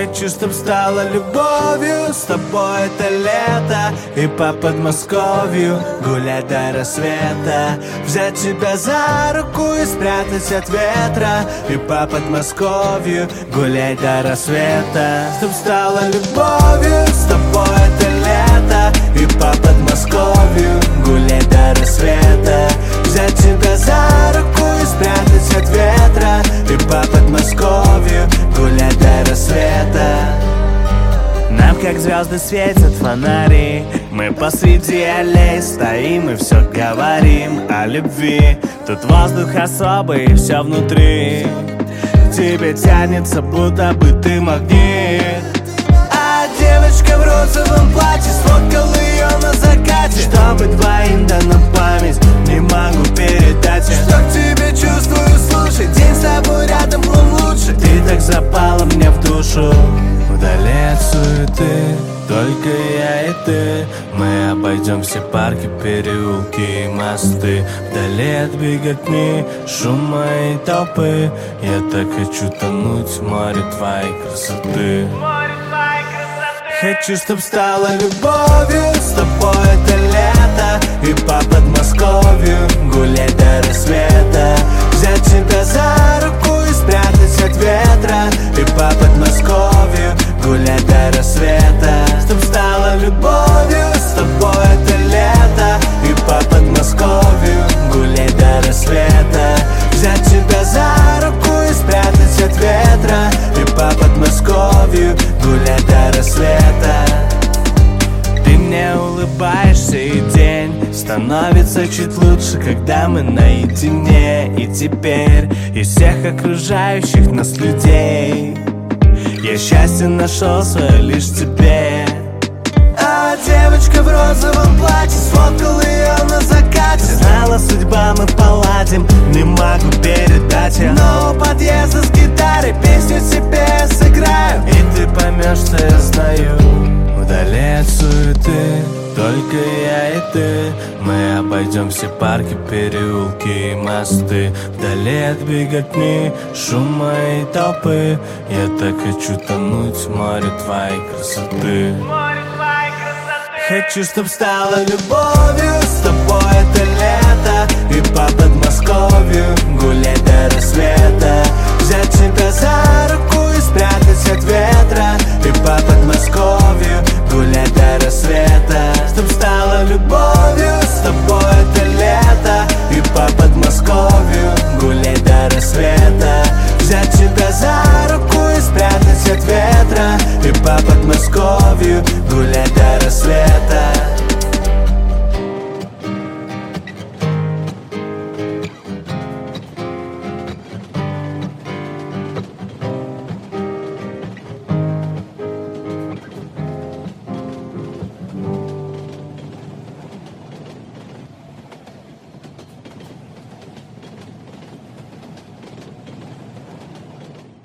Хочу, чтоб стало любовью с тобой это лето, и по Подмосковью гулять до рассвета. Взять тебя за руку и спрятать от ветра, и по Подмосковью гулять до рассвета. Чтоб стало любовью с тобой это лето, и по Подмосковью гулять до рассвета. Взять тебя за руку и спрятать от ветра, и по Подмосковью гулять до рассвета. Нам как звезды светят фонари, мы посреди аллей стоим и все говорим о любви. Тут воздух особый, все внутри, к тебе тянется, будто бы ты магнит. А девочка в розовом платье, сфоткал ее на закате, чтобы двоим да на память, не могу передать я. Что к тебе чувствую, слушай, день с тобой рядом был лучше. Ты так запала мне в душу, вдали от суеты, только я и ты. Мы обойдем все парки, переулки и мосты, вдали от беготни, шума и толпы. Я так хочу тонуть в море твоей красоты. Хочу, чтоб стало любовью с тобой это лето, и по Подмосковью гулять до рассвета. Взять тебя за руку и спрятать от ветра, и по Подмосковью гулять до рассвета. Чтоб стало любовью с тобой это лето, и по Подмосковью гулять до рассвета. Взять тебя за руку и спрятать от ветра, и по Подмосковью гулять до рассвета. Ты мне улыбаешься, и день становится чуть лучше, когда мы наедине. И теперь из всех окружающих нас людей я счастье нашел свое лишь в тебе. А девочка в розовом платье, сфоткал ее на закате. Знала, судьба, мы поладим, не могу передать я. Но у подъезда с гитарой песню тебе сыграю, и ты поймешь, что я знаю. Вдали от суеты, только я и ты. Мы обойдем все парки, переулки и мосты, вдали от беготни, шума и толпы. Я так хочу тонуть в море твоей красоты. Хочу, чтоб стало любовью с тобой это лето, и по Подмосковью гулять до рассвета. Взять тебя за руку и спрятать от ветра, и по Подмосковью гулять до рассвета. Чтоб стало любовью с тобой это лето, и по Подмосковью гулять до рассвета. Взять тебя за руку и спрятать от ветра, и по Подмосковью гулять до рассвета.